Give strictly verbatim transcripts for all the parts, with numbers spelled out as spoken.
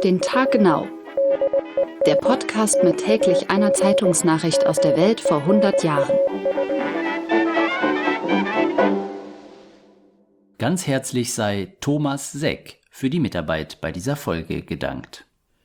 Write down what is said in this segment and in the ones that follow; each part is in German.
den Tag genau. Der Podcast mit täglich einer Zeitungsnachricht aus der Welt vor hundert Jahren. Ganz herzlich sei Thomas Seck für die Mitarbeit bei dieser Folge gedankt.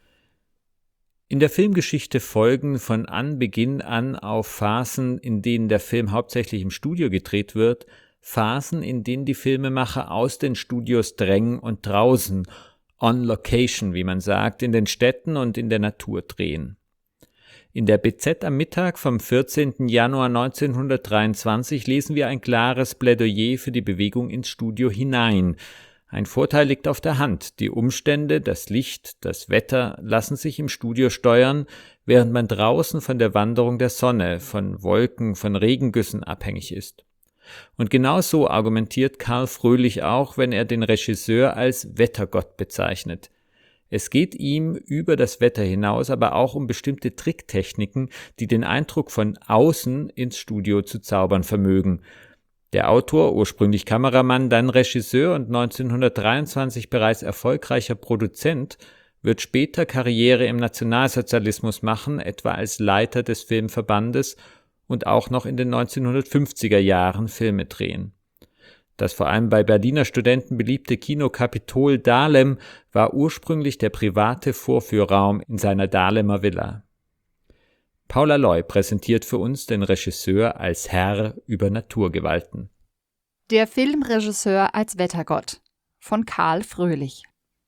In der Filmgeschichte folgen von Anbeginn an auf Phasen, in denen der Film hauptsächlich im Studio gedreht wird, Phasen, in denen die Filmemacher aus den Studios drängen und draußen, on location, wie man sagt, in den Städten und in der Natur drehen. In der B Z am Mittag vom vierzehnten Januar neunzehnhundertdreiundzwanzig lesen wir ein klares Plädoyer für die Bewegung ins Studio hinein. Ein Vorteil liegt auf der Hand. Die Umstände, das Licht, das Wetter lassen sich im Studio steuern, während man draußen von der Wanderung der Sonne, von Wolken, von Regengüssen abhängig ist. Und genau so argumentiert Karl Fröhlich auch, wenn er den Regisseur als Wettergott bezeichnet. Es geht ihm über das Wetter hinaus aber auch um bestimmte Tricktechniken, die den Eindruck von außen ins Studio zu zaubern vermögen. Der Autor, ursprünglich Kameramann, dann Regisseur und neunzehnhundertdreiundzwanzig bereits erfolgreicher Produzent, wird später Karriere im Nationalsozialismus machen, etwa als Leiter des Filmverbandes und auch noch in den neunzehnhundertfünfziger Jahren Filme drehen. Das vor allem bei Berliner Studenten beliebte Kino Capitol Dahlem war ursprünglich der private Vorführraum in seiner Dahlemer Villa. Paula Loy präsentiert für uns den Regisseur als Herr über Naturgewalten. Der Filmregisseur als Wettergott von Karl Fröhlich.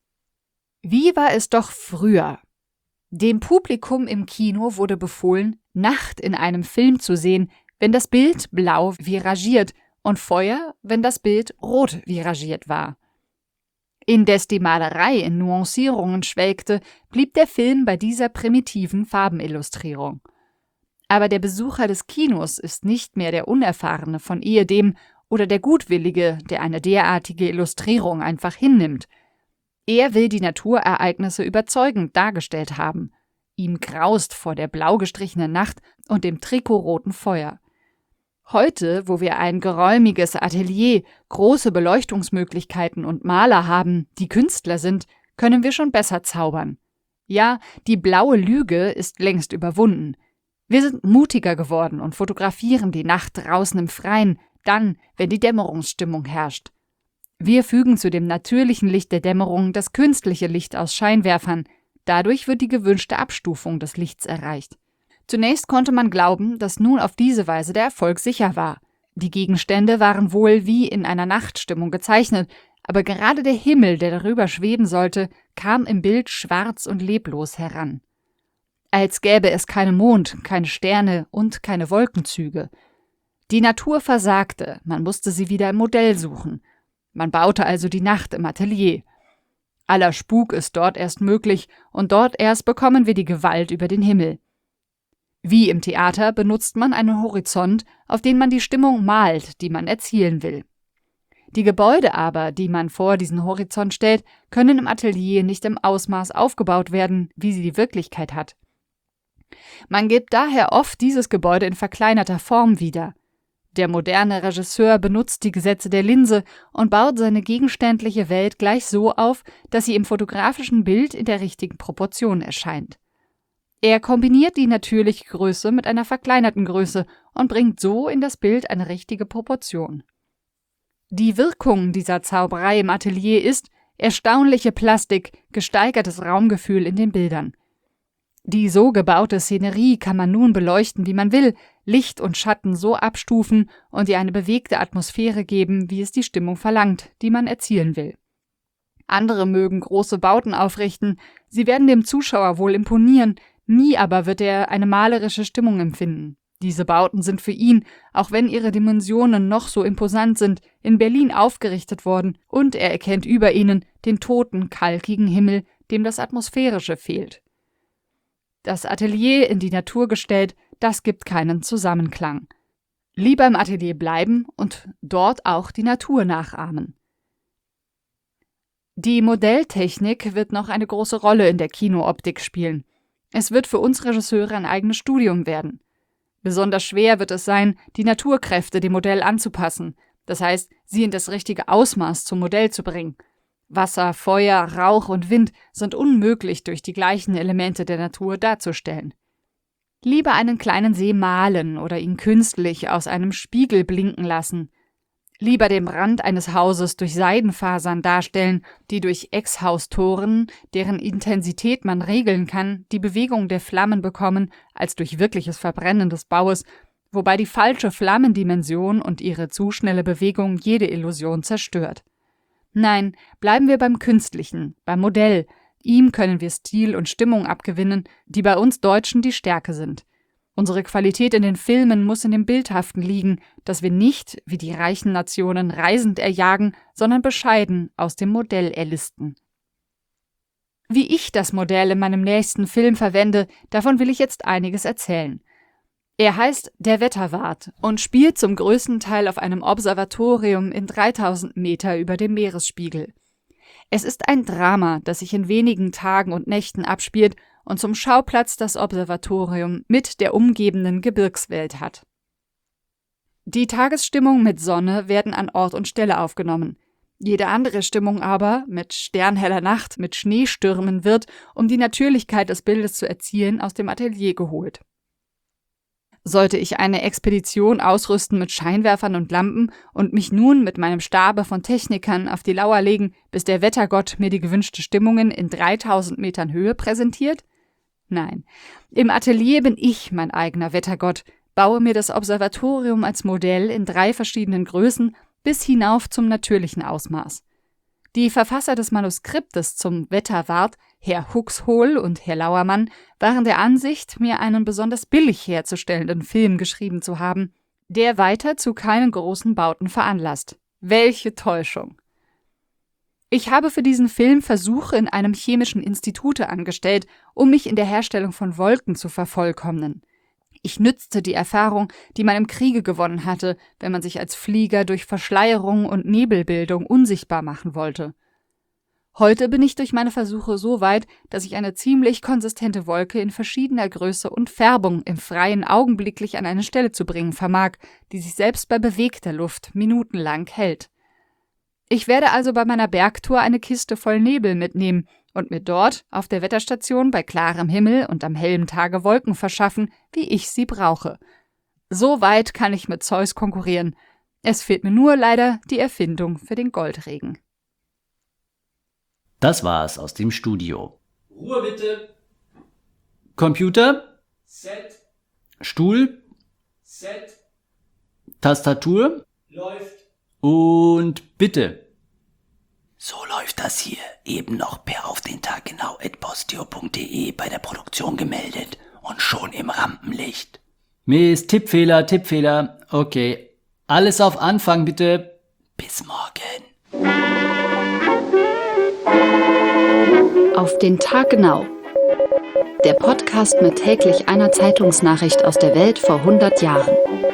Wie war es doch früher? Dem Publikum im Kino wurde befohlen, Nacht in einem Film zu sehen, wenn das Bild blau viragiert und Feuer, wenn das Bild rot viragiert war. Indes die Malerei in Nuancierungen schwelgte, blieb der Film bei dieser primitiven Farbenillustrierung. Aber der Besucher des Kinos ist nicht mehr der Unerfahrene von ehedem oder der Gutwillige, der eine derartige Illustrierung einfach hinnimmt. Er will die Naturereignisse überzeugend dargestellt haben. Ihm graust vor der blau gestrichenen Nacht und dem trikotroten Feuer. Heute, wo wir ein geräumiges Atelier, große Beleuchtungsmöglichkeiten und Maler haben, die Künstler sind, können wir schon besser zaubern. Ja, die blaue Lüge ist längst überwunden. Wir sind mutiger geworden und fotografieren die Nacht draußen im Freien, dann, wenn die Dämmerungsstimmung herrscht. Wir fügen zu dem natürlichen Licht der Dämmerung das künstliche Licht aus Scheinwerfern. Dadurch wird die gewünschte Abstufung des Lichts erreicht. Zunächst konnte man glauben, dass nun auf diese Weise der Erfolg sicher war. Die Gegenstände waren wohl wie in einer Nachtstimmung gezeichnet, aber gerade der Himmel, der darüber schweben sollte, kam im Bild schwarz und leblos heran. Als gäbe es keinen Mond, keine Sterne und keine Wolkenzüge. Die Natur versagte, man musste sie wieder im Modell suchen. Man baute also die Nacht im Atelier. Aller Spuk ist dort erst möglich und dort erst bekommen wir die Gewalt über den Himmel. Wie im Theater benutzt man einen Horizont, auf den man die Stimmung malt, die man erzielen will. Die Gebäude aber, die man vor diesen Horizont stellt, können im Atelier nicht im Ausmaß aufgebaut werden, wie sie die Wirklichkeit hat. Man gibt daher oft dieses Gebäude in verkleinerter Form wieder. Der moderne Regisseur benutzt die Gesetze der Linse und baut seine gegenständliche Welt gleich so auf, dass sie im fotografischen Bild in der richtigen Proportion erscheint. Er kombiniert die natürliche Größe mit einer verkleinerten Größe und bringt so in das Bild eine richtige Proportion. Die Wirkung dieser Zauberei im Atelier ist erstaunliche Plastik, gesteigertes Raumgefühl in den Bildern. Die so gebaute Szenerie kann man nun beleuchten, wie man will, Licht und Schatten so abstufen und ihr eine bewegte Atmosphäre geben, wie es die Stimmung verlangt, die man erzielen will. Andere mögen große Bauten aufrichten, sie werden dem Zuschauer wohl imponieren, nie aber wird er eine malerische Stimmung empfinden. Diese Bauten sind für ihn, auch wenn ihre Dimensionen noch so imposant sind, in Berlin aufgerichtet worden und er erkennt über ihnen den toten, kalkigen Himmel, dem das Atmosphärische fehlt. Das Atelier in die Natur gestellt, das gibt keinen Zusammenklang. Lieber im Atelier bleiben und dort auch die Natur nachahmen. Die Modelltechnik wird noch eine große Rolle in der Kinooptik spielen. Es wird für uns Regisseure ein eigenes Studium werden. Besonders schwer wird es sein, die Naturkräfte dem Modell anzupassen, das heißt, sie in das richtige Ausmaß zum Modell zu bringen. Wasser, Feuer, Rauch und Wind sind unmöglich durch die gleichen Elemente der Natur darzustellen. Lieber einen kleinen See malen oder ihn künstlich aus einem Spiegel blinken lassen. Lieber den Rand eines Hauses durch Seidenfasern darstellen, die durch Ex-Haustoren, deren Intensität man regeln kann, die Bewegung der Flammen bekommen, als durch wirkliches Verbrennen des Baues, wobei die falsche Flammendimension und ihre zu schnelle Bewegung jede Illusion zerstört. Nein, bleiben wir beim Künstlichen, beim Modell. Ihm können wir Stil und Stimmung abgewinnen, die bei uns Deutschen die Stärke sind. Unsere Qualität in den Filmen muss in dem Bildhaften liegen, dass wir nicht, wie die reichen Nationen, reisend erjagen, sondern bescheiden aus dem Modell erlisten. Wie ich das Modell in meinem nächsten Film verwende, davon will ich jetzt einiges erzählen. Er heißt Der Wetterwart und spielt zum größten Teil auf einem Observatorium in dreitausend Meter über dem Meeresspiegel. Es ist ein Drama, das sich in wenigen Tagen und Nächten abspielt und zum Schauplatz das Observatorium mit der umgebenden Gebirgswelt hat. Die Tagesstimmung mit Sonne werden an Ort und Stelle aufgenommen. Jede andere Stimmung aber, mit sternheller Nacht, mit Schneestürmen, wird, um die Natürlichkeit des Bildes zu erzielen, aus dem Atelier geholt. Sollte ich eine Expedition ausrüsten mit Scheinwerfern und Lampen und mich nun mit meinem Stabe von Technikern auf die Lauer legen, bis der Wettergott mir die gewünschte Stimmungen in dreitausend Metern Höhe präsentiert? Nein, im Atelier bin ich mein eigener Wettergott, baue mir das Observatorium als Modell in drei verschiedenen Größen bis hinauf zum natürlichen Ausmaß. Die Verfasser des Manuskriptes zum Wetterwart, Herr Huxhol und Herr Lauermann, waren der Ansicht, mir einen besonders billig herzustellenden Film geschrieben zu haben, der weiter zu keinen großen Bauten veranlasst. Welche Täuschung! Ich habe für diesen Film Versuche in einem chemischen Institute angestellt, um mich in der Herstellung von Wolken zu vervollkommnen. Ich nützte die Erfahrung, die man im Kriege gewonnen hatte, wenn man sich als Flieger durch Verschleierung und Nebelbildung unsichtbar machen wollte. Heute bin ich durch meine Versuche so weit, dass ich eine ziemlich konsistente Wolke in verschiedener Größe und Färbung im Freien augenblicklich an eine Stelle zu bringen vermag, die sich selbst bei bewegter Luft minutenlang hält. Ich werde also bei meiner Bergtour eine Kiste voll Nebel mitnehmen und mir dort auf der Wetterstation bei klarem Himmel und am hellen Tage Wolken verschaffen, wie ich sie brauche. So weit kann ich mit Zeus konkurrieren. Es fehlt mir nur leider die Erfindung für den Goldregen. Das war's aus dem Studio. Ruhe bitte. Computer, Set, Stuhl, Set, Tastatur läuft. und bitte. So läuft das hier, eben noch per auf den Tag genau at posteo punkt de bei der Produktion gemeldet und schon im Rampenlicht. Mist, Tippfehler, Tippfehler. Okay, alles auf Anfang bitte. Bis morgen. Auf den Tag genau. Der Podcast mit täglich einer Zeitungsnachricht aus der Welt vor hundert Jahren.